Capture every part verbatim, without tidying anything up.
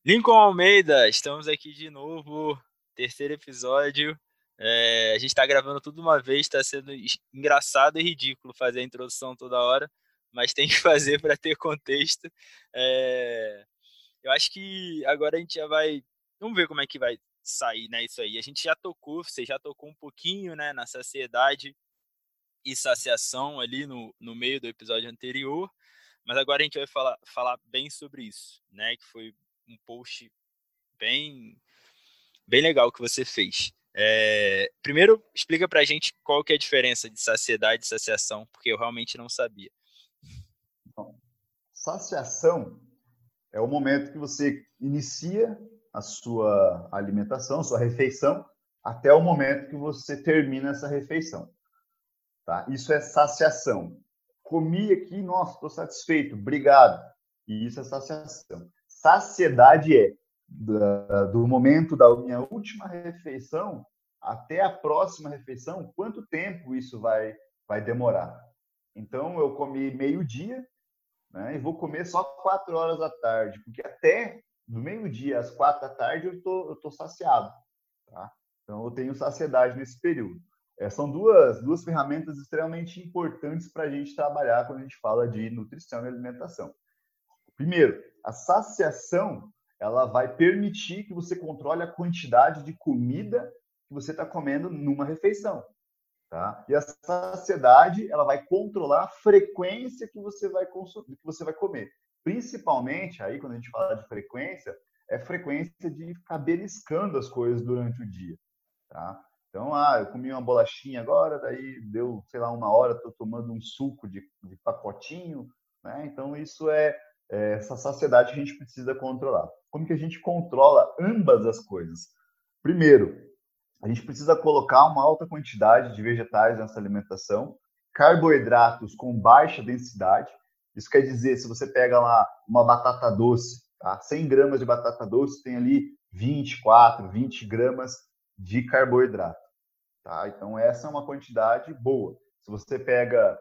Lincoln Almeida, estamos aqui de novo, terceiro episódio. É, a gente está gravando tudo de uma vez, está sendo engraçado e ridículo fazer a introdução toda hora, mas tem que fazer para ter contexto. É, eu acho que agora a gente já vai. Vamos ver como é que vai sair, né? Isso aí. A gente já tocou, você já tocou um pouquinho, né, na saciedade e saciação ali no, no meio do episódio anterior, mas agora a gente vai falar, falar bem sobre isso, né? Que foi um post bem, bem legal que você fez. É, primeiro, explica pra gente qual que é a diferença de saciedade e saciação, porque eu realmente não sabia. Então, saciação é o momento que você inicia a sua alimentação, sua refeição, até o momento que você termina essa refeição. Tá? Isso é saciação. Comi aqui, nossa, estou satisfeito, obrigado. E isso é saciação. Saciedade é do, do momento da minha última refeição até a próxima refeição, quanto tempo isso vai, vai demorar. Então, eu comi meio-dia, né, e vou comer só quatro horas da tarde, porque até do meio-dia às quatro da tarde eu tô, eu tô saciado. Tá? Então, eu tenho saciedade nesse período. É, são duas, duas ferramentas extremamente importantes para a gente trabalhar quando a gente fala de nutrição e alimentação. Primeiro, a saciação ela vai permitir que você controle a quantidade de comida que você está comendo numa refeição. Tá? E a saciedade ela vai controlar a frequência que você vai consumir, que você vai comer. Principalmente, aí quando a gente fala de frequência, é frequência de ficar beliscando as coisas durante o dia. Tá? Então, ah, eu comi uma bolachinha agora, daí deu, sei lá, uma hora, estou tomando um suco de, de pacotinho. Né? Então, isso é, é essa saciedade que a gente precisa controlar. Como que a gente controla ambas as coisas? Primeiro, a gente precisa colocar uma alta quantidade de vegetais nessa alimentação, carboidratos com baixa densidade. Isso quer dizer, se você pega lá uma batata doce, tá? cem gramas de batata doce, tem ali vinte e quatro, vinte gramas de carboidrato. Tá? Então, essa é uma quantidade boa. Se você pega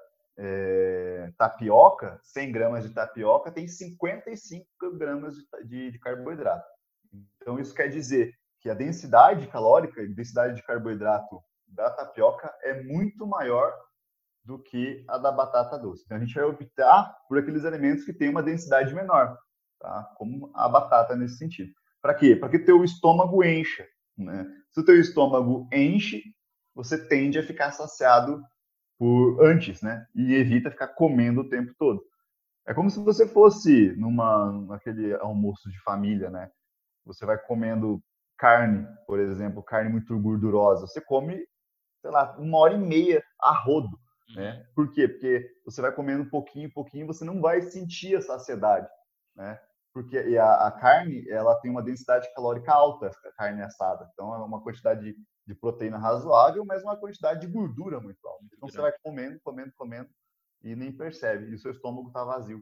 é, tapioca, cem gramas de tapioca, tem cinquenta e cinco gramas de, de, de carboidrato. Então, isso quer dizer que a densidade calórica e densidade de carboidrato da tapioca é muito maior do que a da batata doce. Então, a gente vai optar por aqueles alimentos que têm uma densidade menor, tá? Como a batata nesse sentido. Para quê? Para que teu estômago encha. Né? Se o teu estômago enche, você tende a ficar saciado por antes, né? E evita ficar comendo o tempo todo. É como se você fosse numa naquele almoço de família, né? Você vai comendo carne, por exemplo, carne muito gordurosa. Você come, sei lá, uma hora e meia a rodo, Uhum. né? Por quê? Porque você vai comendo um pouquinho, pouquinho, você não vai sentir a saciedade, né? Porque e a, a carne, ela tem uma densidade calórica alta, a carne assada. Então, é uma quantidade de, de proteína razoável, mas uma quantidade de gordura muito alta. Muito Então, você vai grande. comendo, comendo, comendo e nem percebe. E o seu estômago está vazio.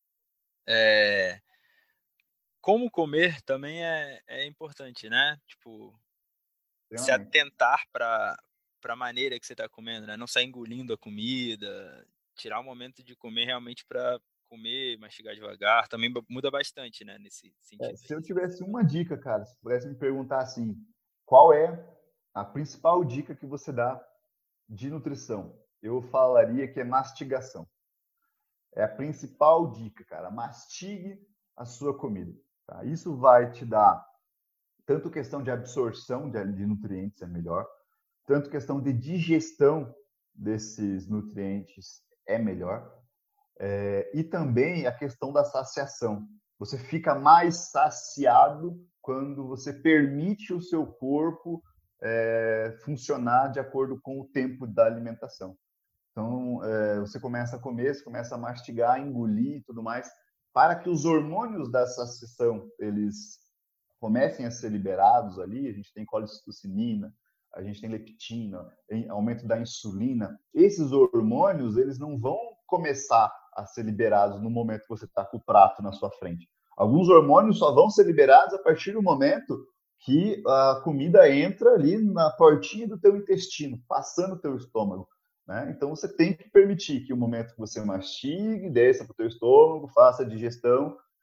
É, como comer também é, é importante, né? Tipo, se Extremamente. atentar para para a maneira que você está comendo, né? Não sair engolindo a comida, tirar o momento de comer realmente para comer, mastigar devagar, também muda bastante, né? Nesse É, sentido se eu aí. tivesse uma dica, cara, se pudesse me perguntar assim, qual é a principal dica que você dá de nutrição? Eu falaria que é mastigação. É a principal dica, cara. Mastigue a sua comida. Tá? Isso vai te dar tanto questão de absorção de, de nutrientes é melhor, tanto questão de digestão desses nutrientes é melhor, é, e também a questão da saciação. Você fica mais saciado quando você permite o seu corpo é, funcionar de acordo com o tempo da alimentação. Então, é, você começa a comer, você começa a mastigar, engolir e tudo mais, para que os hormônios da saciação, eles comecem a ser liberados ali. A gente tem colicitocinina, a gente tem leptina, aumento da insulina. Esses hormônios, eles não vão começar a ser liberados no momento que você está com o prato na sua frente. Alguns hormônios só vão ser liberados a partir do momento que a comida entra ali na portinha do teu intestino, passando o teu estômago. Né? Então, você tem que permitir que o momento que você mastigue, desça para o teu estômago, faça a digestão,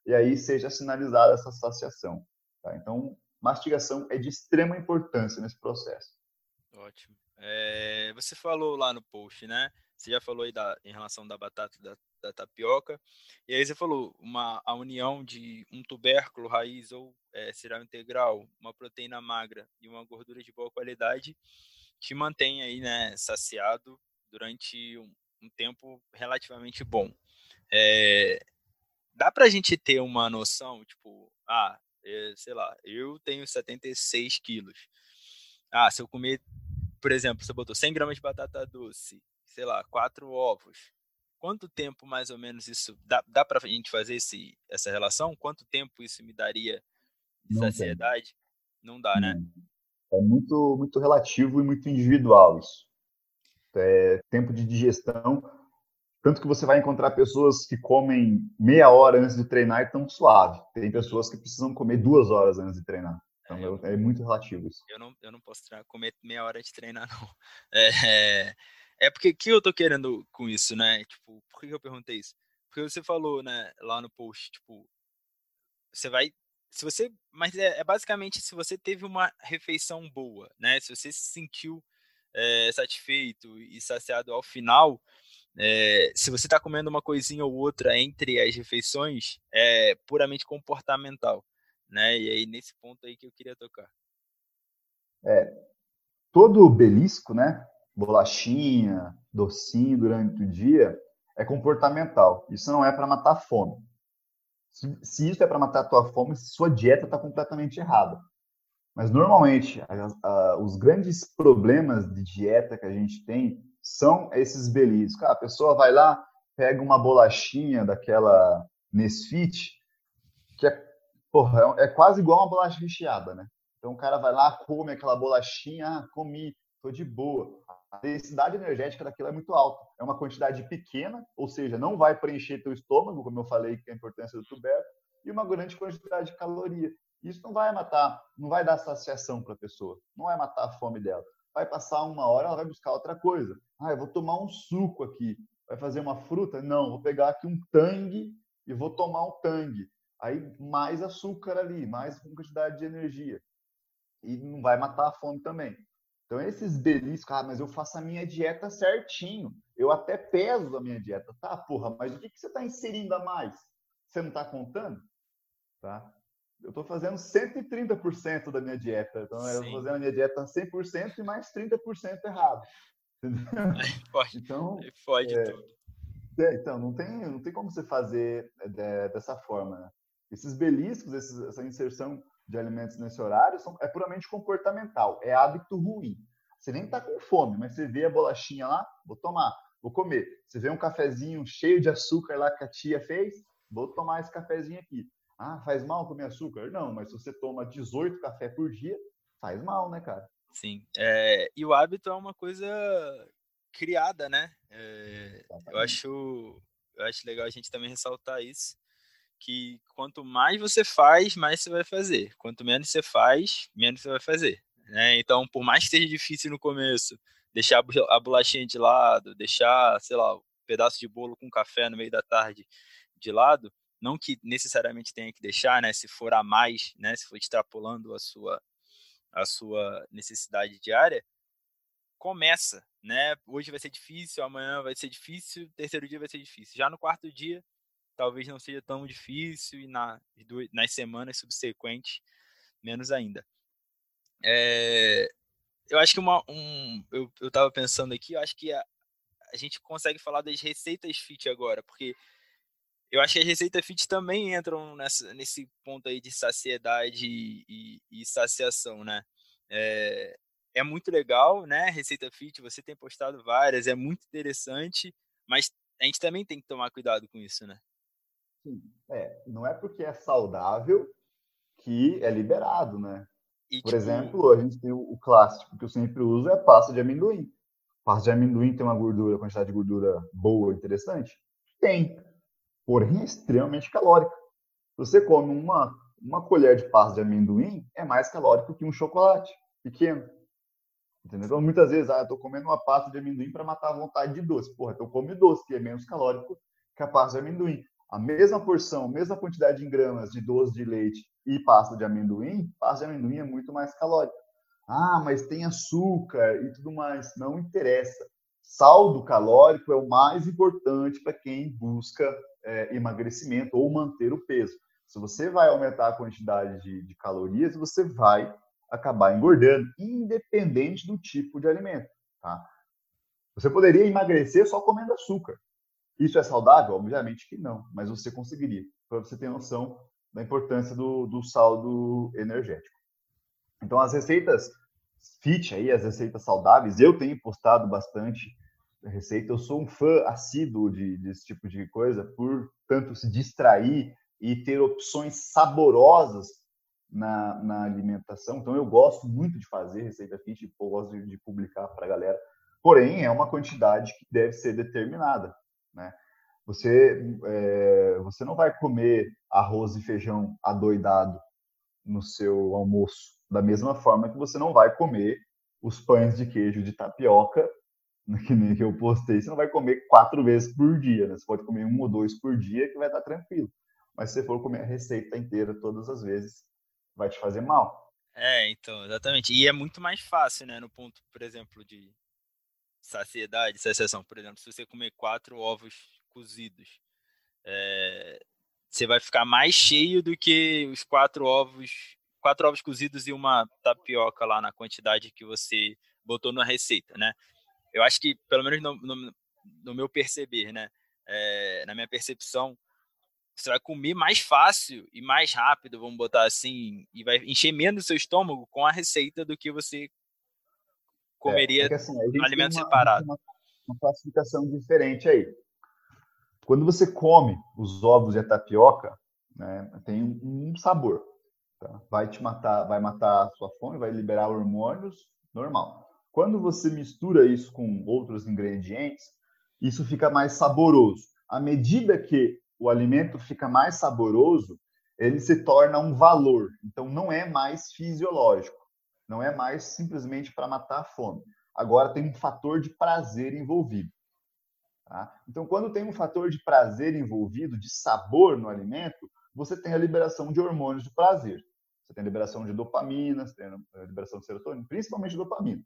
e aí seja sinalizada essa saciação. Tá? Então, mastigação é de extrema importância nesse processo. Ótimo. É, você falou lá no post, né? Você já falou aí da, em relação da batata da, da tapioca. E aí você falou uma, a união de um tubérculo, raiz ou é, cereal integral, uma proteína magra e uma gordura de boa qualidade te mantém aí, né, saciado durante um, um tempo relativamente bom. É, dá pra gente ter uma noção, tipo, ah, é, sei lá, eu tenho setenta e seis quilos. Ah, se eu comer, por exemplo, você botou cem gramas de batata doce, sei lá, quatro ovos. Quanto tempo mais ou menos isso dá, dá para a gente fazer esse, essa relação? Quanto tempo isso me daria de Não tem. saciedade? Não dá, né? Não. É muito, muito relativo e muito individual isso. É tempo de digestão. Tanto que você vai encontrar pessoas que comem meia hora antes de treinar e estão suave. Tem Uhum. pessoas que precisam comer duas horas antes de treinar. É, Então eu, é muito relativo isso. eu, não, eu não posso treinar, comer meia hora de treinar, não. É, é, é porque o que eu tô querendo com isso, né? Tipo, por que eu perguntei isso? Porque você falou, né, lá no post, tipo, você vai. Se você. Mas é, é basicamente se você teve uma refeição boa, né? Se você se sentiu é, satisfeito e saciado ao final, é, se você está comendo uma coisinha ou outra entre as refeições, é puramente comportamental, né? E aí nesse ponto aí que eu queria tocar. É, todo belisco, né? Bolachinha, docinho durante o dia é comportamental. Isso não é para matar a fome. Se, se isso é para matar a tua fome, sua dieta está completamente errada. Mas normalmente a, a, os grandes problemas de dieta que a gente tem são esses beliscos. Ah, a pessoa vai lá, pega uma bolachinha daquela Nesfit, que é, porra, é quase igual uma bolacha recheada, né? Então o cara vai lá, come aquela bolachinha, ah, comi, tô de boa. A densidade energética daquilo é muito alta. É uma quantidade pequena, ou seja, não vai preencher teu estômago, como eu falei que é a importância do tubérculo, e uma grande quantidade de caloria. Isso não vai matar, não vai dar saciação para a pessoa, não vai matar a fome dela. Vai passar uma hora, ela vai buscar outra coisa. Ah, eu vou tomar um suco aqui. Vai fazer uma fruta? Não, vou pegar aqui um tangue e vou tomar um tangue. Aí mais açúcar ali, mais quantidade de energia. E não vai matar a fome também. Então esses beliscos, ah, mas eu faço a minha dieta certinho. Eu até peso a minha dieta. Tá, porra, mas o que, que você está inserindo a mais? Você não está contando? Tá? Eu estou fazendo cento e trinta por cento da minha dieta. Então eu estou Sim. fazendo a minha dieta cem por cento e mais trinta por cento errado. Entendeu? Aí pode, Então, aí pode é, tudo. é, então, não tem, não tem como você fazer é, dessa forma. Né? Esses beliscos, esses, essa inserção de alimentos nesse horário são, é puramente comportamental, é hábito ruim. Você nem está com fome, mas você vê a bolachinha lá, vou tomar, vou comer. Você vê um cafezinho cheio de açúcar lá que a tia fez, vou tomar esse cafezinho aqui. Ah, faz mal comer açúcar? Não, mas se você toma dezoito cafés por dia, faz mal, né, cara? Sim. É, e o hábito é uma coisa criada, né? É, eu Exatamente. acho, eu acho legal a gente também ressaltar isso, que quanto mais você faz, mais você vai fazer. Quanto menos você faz, menos você vai fazer. Né? Então, por mais que seja difícil no começo, deixar a bolachinha de lado, deixar, sei lá, um pedaço de bolo com café no meio da tarde de lado, não que necessariamente tenha que deixar, né? Se for a mais, né? Se for extrapolando a sua, a sua necessidade diária, começa, né? Hoje vai ser difícil, amanhã vai ser difícil, terceiro dia vai ser difícil. Já no quarto dia, talvez não seja tão difícil e na, nas semanas subsequentes, menos ainda. É, eu acho que uma, um, eu, eu tava pensando aqui, eu acho que a, a gente consegue falar das receitas fit agora, porque eu acho que as receitas fit também entram nessa, nesse ponto aí de saciedade e, e, e saciação, né? É, é muito legal, né? Receita fit, você tem postado várias, é muito interessante, mas a gente também tem que tomar cuidado com isso, né? Sim. É, não é porque é saudável que é liberado, né? E Por tipo, exemplo, a gente tem o, o clássico que eu sempre uso é a pasta de amendoim. Pasta de amendoim tem uma gordura, quantidade de gordura boa, interessante? Tem, porém é extremamente calórica. Se você come uma, uma colher de pasta de amendoim, é mais calórico que um chocolate pequeno. Entendeu? Então, muitas vezes, ah, eu tô comendo uma pasta de amendoim para matar a vontade de doce. Porra, então come doce, que é menos calórico que a pasta de amendoim. A mesma porção, a mesma quantidade em gramas de doce de leite e pasta de amendoim, pasta de amendoim é muito mais calórica. Ah, mas tem açúcar e tudo mais. Não interessa. Saldo calórico é o mais importante para quem busca é, emagrecimento ou manter o peso. Se você vai aumentar a quantidade de, de calorias, você vai acabar engordando, independente do tipo de alimento. Tá? Você poderia emagrecer só comendo açúcar. Isso é saudável? Obviamente que não, mas você conseguiria, para você ter noção da importância do, do saldo energético. Então, as receitas fit, aí, as receitas saudáveis, eu tenho postado bastante receita. Eu sou um fã assíduo de, desse tipo de coisa, por tanto se distrair e ter opções saborosas na, na alimentação. Então, eu gosto muito de fazer receita fit, eu gosto de, de publicar para a galera. Porém, é uma quantidade que deve ser determinada, né? Você, é, você não vai comer arroz e feijão adoidado no seu almoço, da mesma forma que você não vai comer os pães de queijo de tapioca, que nem que eu postei, você não vai comer quatro vezes por dia, né? Você pode comer um ou dois por dia que vai estar tranquilo. Mas se você for comer a receita inteira todas as vezes, vai te fazer mal. É, então, exatamente. E é muito mais fácil, né, no ponto, por exemplo, de saciedade, saciação. Por exemplo, se você comer quatro ovos cozidos, é, você vai ficar mais cheio do que os quatro ovos, quatro ovos cozidos e uma tapioca lá na quantidade que você botou na receita, né? Eu acho que, pelo menos no, no, no meu perceber, né? É, na minha percepção, você vai comer mais fácil e mais rápido, vamos botar assim, e vai encher menos o seu estômago com a receita do que você É, é comeria que assim, a no gente tem alimento uma, a gente tem separado. uma, uma classificação diferente aí. Quando você come os ovos e a tapioca, né, tem um, um sabor. Tá? Vai te matar, vai matar a sua fome, vai liberar hormônios, normal. Quando você mistura isso com outros ingredientes, isso fica mais saboroso. À medida que o alimento fica mais saboroso, ele se torna um valor. Então, não é mais fisiológico. Não é mais simplesmente para matar a fome. Agora tem um fator de prazer envolvido. Tá? Então, quando tem um fator de prazer envolvido, de sabor no alimento, você tem a liberação de hormônios de prazer. Você tem a liberação de dopamina, você tem a liberação de serotonina, principalmente dopamina.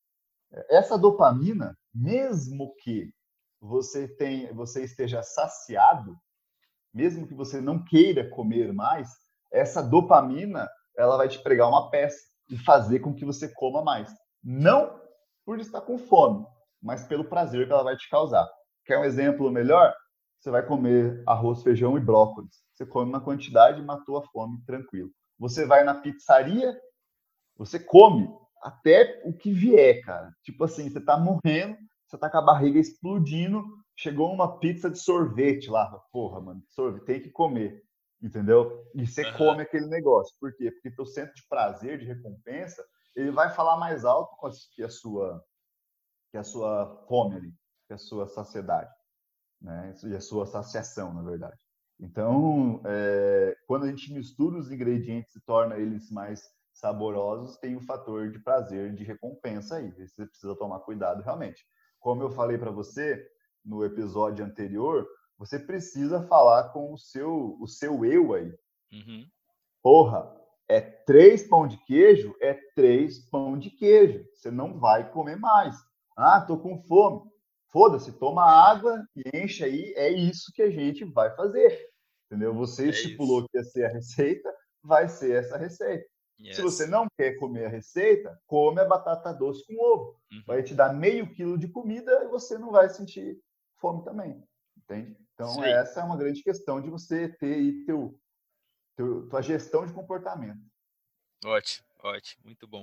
Essa dopamina, mesmo que você, tenha, você esteja saciado, mesmo que você não queira comer mais, essa dopamina ela vai te pregar uma peça e fazer com que você coma mais. Não por estar com fome, mas pelo prazer que ela vai te causar. Quer um exemplo melhor? Você vai comer arroz, feijão e brócolis. Você come uma quantidade e matou a fome, tranquilo. Você vai na pizzaria, você come até o que vier, cara. Tipo assim, você tá morrendo, você tá com a barriga explodindo, chegou uma pizza de sorvete lá. Porra, mano, sorvete, tem que comer. Entendeu? E você Uhum. come aquele negócio. Por quê? Porque teu centro de prazer, de recompensa, ele vai falar mais alto que a sua, que a sua fome ali, que a sua saciedade, né? E a sua saciação, na verdade. Então, é, quando a gente mistura os ingredientes e torna eles mais saborosos, tem o fator de prazer, de recompensa aí. Você precisa tomar cuidado realmente. Como eu falei para você no episódio anterior, você precisa falar com o seu, o seu eu aí. Uhum. Porra, é três pão de queijo? É três pão de queijo. Você não vai comer mais. Ah, tô com fome. Foda-se, toma água e enche aí. É isso que a gente vai fazer. Entendeu? Você É isso. estipulou que ia ser a receita, vai ser essa receita. Se você Yes. não quer comer a receita, come a batata doce com ovo. Uhum. Vai te dar meio quilo de comida e você não vai sentir fome também. Entende? Isso Então, aí. essa é uma grande questão de você ter aí teu, teu, tua gestão de comportamento. Ótimo, ótimo, muito bom.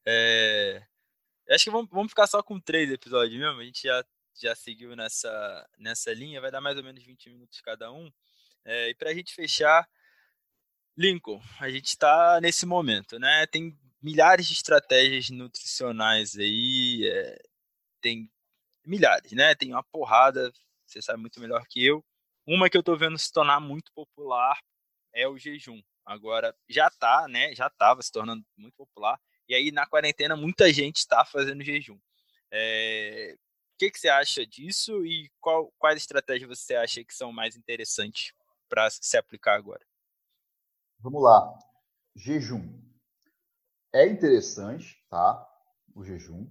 É, acho que vamos, vamos ficar só com três episódios mesmo. A gente já, já seguiu nessa, nessa linha, vai dar mais ou menos vinte minutos cada um. É, e para a gente fechar, Lincoln, a gente está nesse momento, né? Tem milhares de estratégias nutricionais aí, é, tem milhares, né? Tem uma porrada, você sabe muito melhor que eu. Uma que eu tô vendo se tornar muito popular é o jejum. Agora já tá, né? Já estava se tornando muito popular. E aí na quarentena muita gente está fazendo jejum. É... O que, que você acha disso e qual, quais estratégias você acha que são mais interessantes? para se aplicar agora? Vamos lá. Jejum. É interessante, tá? O jejum.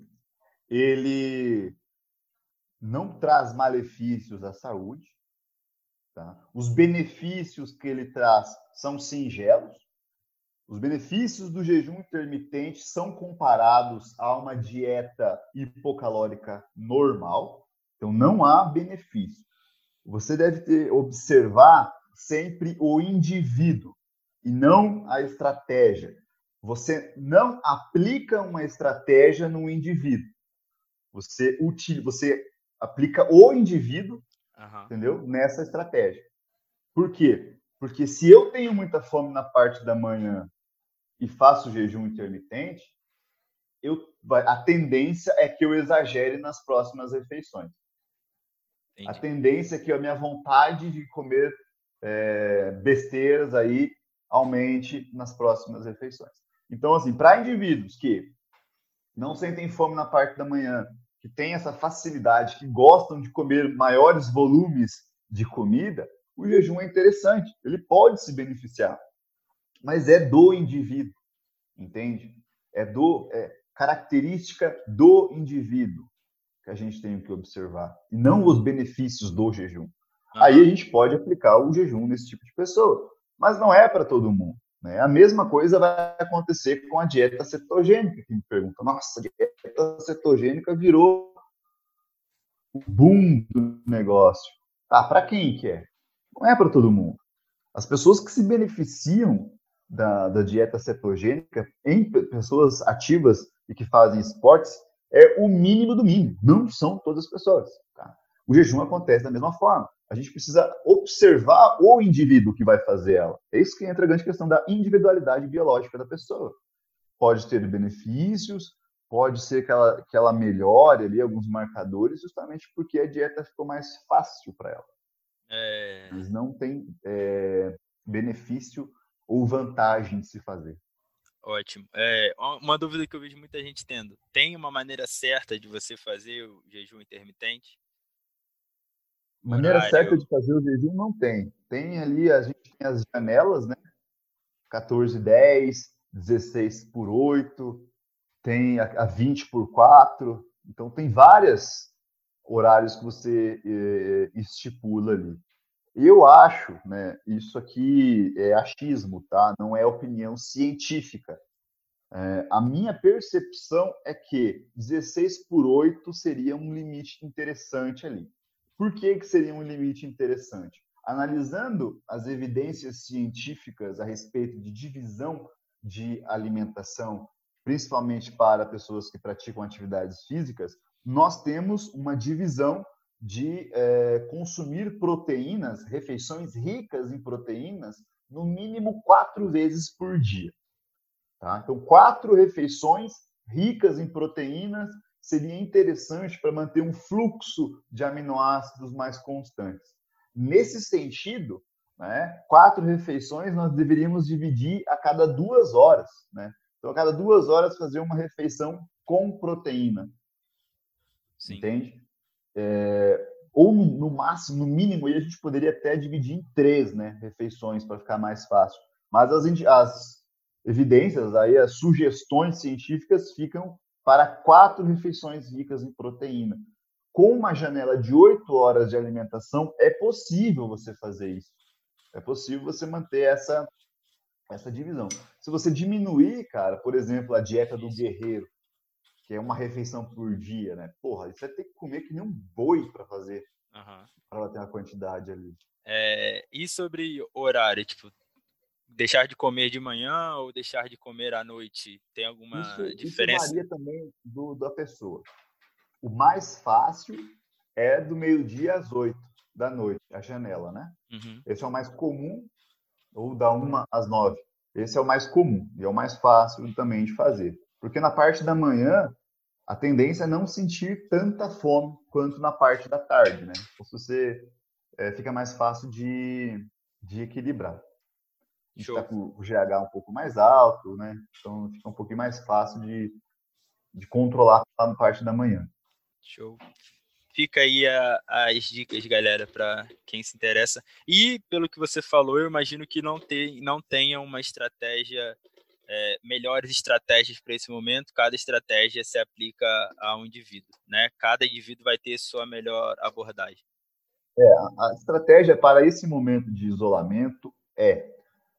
Ele não traz malefícios à saúde. Tá? Os benefícios que ele traz são singelos. Os benefícios do jejum intermitente são comparados a uma dieta hipocalórica normal. Então, não há benefício. Você deve ter, observar sempre o indivíduo e não a estratégia. Você não aplica uma estratégia no indivíduo. Você, utiliza, você aplica o indivíduo, uhum. entendeu? Nessa estratégia. Por quê? Porque se eu tenho muita fome na parte da manhã e faço jejum intermitente, eu, a tendência é que eu exagere nas próximas refeições. Entendi. A tendência é que a minha vontade de comer é, besteiras aí aumente nas próximas refeições. Então, assim, para indivíduos que não sentem fome na parte da manhã, que têm essa facilidade, que gostam de comer maiores volumes de comida, o jejum é interessante, ele pode se beneficiar, mas é do indivíduo, entende? É do é característica do indivíduo que a gente tem que observar, e não os benefícios do jejum. Uhum. Aí a gente pode aplicar o jejum nesse tipo de pessoa, mas não é para todo mundo. Né? A mesma coisa vai acontecer com a dieta cetogênica, que me pergunta, nossa, a dieta cetogênica virou o boom do negócio. Tá, para quem que é? Não é para todo mundo. As pessoas que se beneficiam da, da dieta cetogênica, em pessoas ativas e que fazem esportes, é o mínimo do mínimo. Não são todas as pessoas. Tá? O jejum acontece da mesma forma. A gente precisa observar o indivíduo que vai fazer ela. É isso que entra a grande questão da individualidade biológica da pessoa. Pode ter benefícios, pode ser que ela, que ela melhore ali alguns marcadores, justamente porque a dieta ficou mais fácil para ela. É... Mas não tem é, benefício ou vantagem de se fazer. Ótimo. É, uma dúvida que eu vejo muita gente tendo. Tem uma maneira certa de você fazer o jejum intermitente? Maneira Horário. certa de fazer o jejum não tem. Tem ali, a gente tem as janelas, né? quatorze, dez, dezesseis por oito, tem a vinte por quatro. Então, tem vários horários que você eh, estipula ali. Eu acho, né? Isso aqui é achismo, tá? Não é opinião científica. É, a minha percepção é que dezesseis por oito seria um limite interessante ali. Por que, que seria um limite interessante? Analisando as evidências científicas a respeito de divisão de alimentação, principalmente para pessoas que praticam atividades físicas, nós temos uma divisão de é, consumir proteínas, refeições ricas em proteínas, no mínimo quatro vezes por dia. Tá? Então, quatro refeições ricas em proteínas seria interessante para manter um fluxo de aminoácidos mais constantes. Nesse sentido, né, quatro refeições nós deveríamos dividir a cada duas horas. Né? Então, a cada duas horas fazer uma refeição com proteína. Sim. Entende? É, ou no, no máximo, no mínimo, aí a gente poderia até dividir em três, né, refeições para ficar mais fácil. Mas as, as evidências, aí, as sugestões científicas ficam para quatro refeições ricas em proteína. Com uma janela de oito horas de alimentação, é possível você fazer isso. É possível você manter essa, essa divisão. Se você diminuir, cara, por exemplo, a dieta do guerreiro, que é uma refeição por dia, né? Porra, você vai ter que comer que nem um boi para fazer, uhum. para ela ter uma quantidade ali. É, e sobre horário, tipo, deixar de comer de manhã ou deixar de comer à noite? Tem alguma isso, diferença? Isso varia também do, da pessoa. O mais fácil é do meio-dia às oito da noite, a janela, né? Uhum. Esse é o mais comum, ou da uma às nove. Esse é o mais comum e é o mais fácil também de fazer. Porque na parte da manhã, a tendência é não sentir tanta fome quanto na parte da tarde, né? Então, se você é, fica mais fácil de, de equilibrar. A gente está com o G H um pouco mais alto, né? Então fica um pouquinho mais fácil de, de controlar a parte da manhã. Show. fica aí a, as dicas, galera, para quem se interessa. E, pelo que você falou, eu imagino que não, tem, não tenha uma estratégia, é, melhores estratégias para esse momento. Cada estratégia se aplica a um indivíduo, né? Cada indivíduo vai ter sua melhor abordagem. É, a estratégia para esse momento de isolamento é,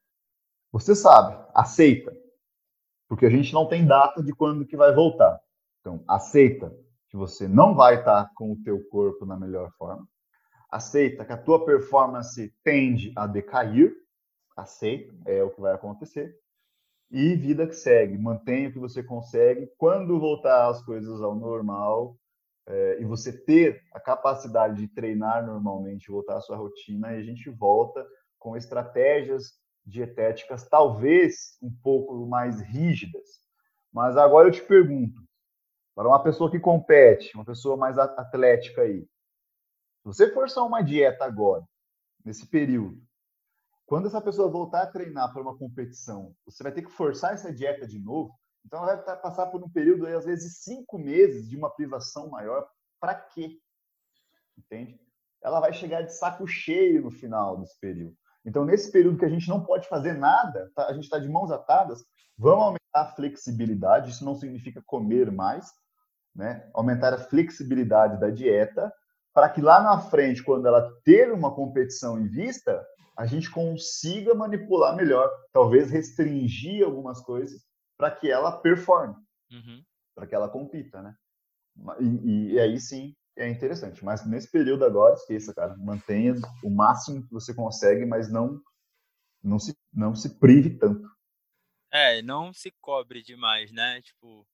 você sabe, aceita, porque a gente não tem data de quando que vai voltar. Então, aceita que você não vai estar com o teu corpo na melhor forma. Aceita que a tua performance tende a decair. Aceita, é o que vai acontecer. E vida que segue. Mantenha o que você consegue. Quando voltar as coisas ao normal, é, e você ter a capacidade de treinar normalmente, voltar à sua rotina, e a gente volta com estratégias dietéticas talvez um pouco mais rígidas. Mas agora eu te pergunto, para uma pessoa que compete, uma pessoa mais atlética aí, se você forçar uma dieta agora, nesse período, quando essa pessoa voltar a treinar para uma competição, você vai ter que forçar essa dieta de novo. Então, ela vai passar por um período, aí, às vezes, cinco meses de uma privação maior. Para quê? Entende? Ela vai chegar de saco cheio no final desse período. Então, nesse período que a gente não pode fazer nada, tá? A gente está de mãos atadas, vamos aumentar a flexibilidade. Isso não significa comer mais, né? Aumentar a flexibilidade da dieta, para que lá na frente, quando ela ter uma competição em vista, a gente consiga manipular melhor, talvez restringir algumas coisas para que ela performe, uhum. para que ela compita, né? E, e aí sim é interessante. Mas nesse período agora, esqueça, cara, mantenha o máximo que você consegue, mas não não se não se prive tanto. É, não se cobre demais, né? Tipo,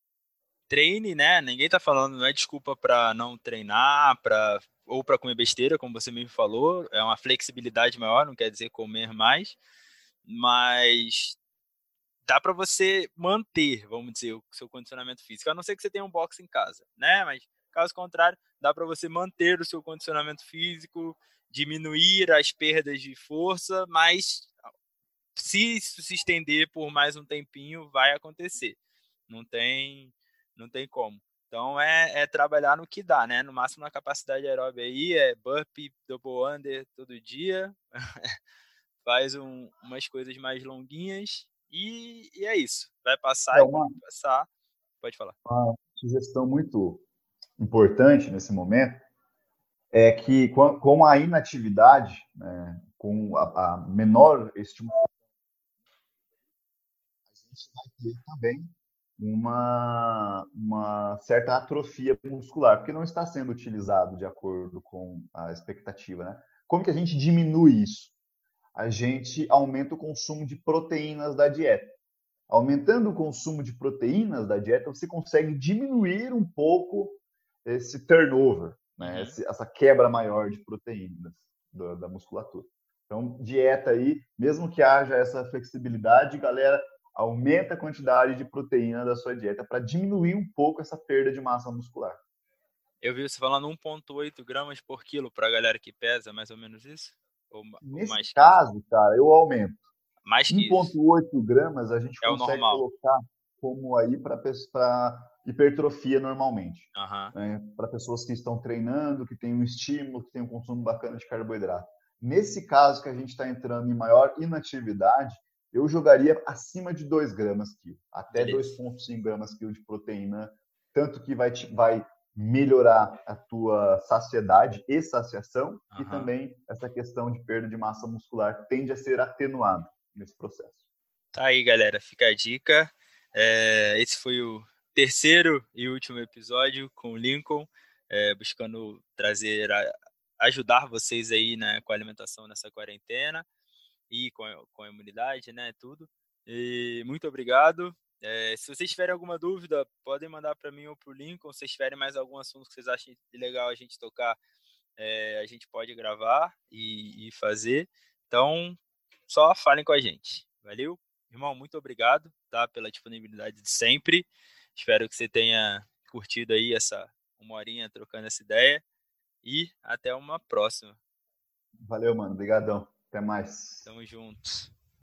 treine, né? Ninguém tá falando, não é desculpa para não treinar, para ou para comer besteira, como você mesmo falou, é uma flexibilidade maior, não quer dizer comer mais, mas dá para você manter, vamos dizer, o seu condicionamento físico, a não ser que você tenha um box em casa, né? Mas caso contrário, dá para você manter o seu condicionamento físico, diminuir as perdas de força, mas se isso se estender por mais um tempinho, vai acontecer. Não tem, não tem como. Então é, é trabalhar no que dá, né? No máximo na capacidade aeróbica aí, é burpee, double under todo dia, faz um, umas coisas mais longuinhas e, e é isso. Vai passar É e uma, quando passar, pode falar. Uma sugestão muito importante nesse momento é que com a inatividade, né, com a, a menor estimulação, a gente vai ter também uma, uma certa atrofia muscular, porque não está sendo utilizado de acordo com a expectativa, né? Como que a gente diminui isso? A gente aumenta o consumo de proteínas da dieta. Aumentando o consumo de proteínas da dieta, você consegue diminuir um pouco esse turnover, né? Uhum. Esse, essa quebra maior de proteínas da, da musculatura. Então, dieta aí, mesmo que haja essa flexibilidade, galera, aumenta a quantidade de proteína da sua dieta para diminuir um pouco essa perda de massa muscular. Eu vi você falando um vírgula oito gramas por quilo para a galera que pesa, mais ou menos isso? Ou, Nesse ou mais caso, cara, eu aumento. Mais que um vírgula oito gramas a gente é consegue colocar como aí para hipertrofia normalmente. Uhum. Né? Para pessoas que estão treinando, que têm um estímulo, que têm um consumo bacana de carboidrato. Nesse caso que a gente está entrando em maior inatividade, eu jogaria acima de dois gramas quilo, até dois vírgula cinco gramas quilo de proteína, tanto que vai, vai melhorar a tua saciedade e saciação, uhum. E também essa questão de perda de massa muscular tende a ser atenuada nesse processo. Tá aí, galera, fica a dica. É, esse foi o terceiro e último episódio com o Lincoln, é, buscando trazer, a, ajudar vocês aí, né, com a alimentação nessa quarentena e com a, com a imunidade, né, tudo. E muito obrigado. É, se vocês tiverem alguma dúvida, podem mandar para mim ou para o Lincoln. Se vocês tiverem mais algum assunto que vocês achem legal a gente tocar, é, a gente pode gravar e, e fazer. Então, só falem com a gente. Valeu? Irmão, muito obrigado, tá, pela disponibilidade de sempre. Espero que você tenha curtido aí essa uma horinha trocando essa ideia. E até uma próxima. Valeu, mano. Obrigadão. Até mais. Tamo junto.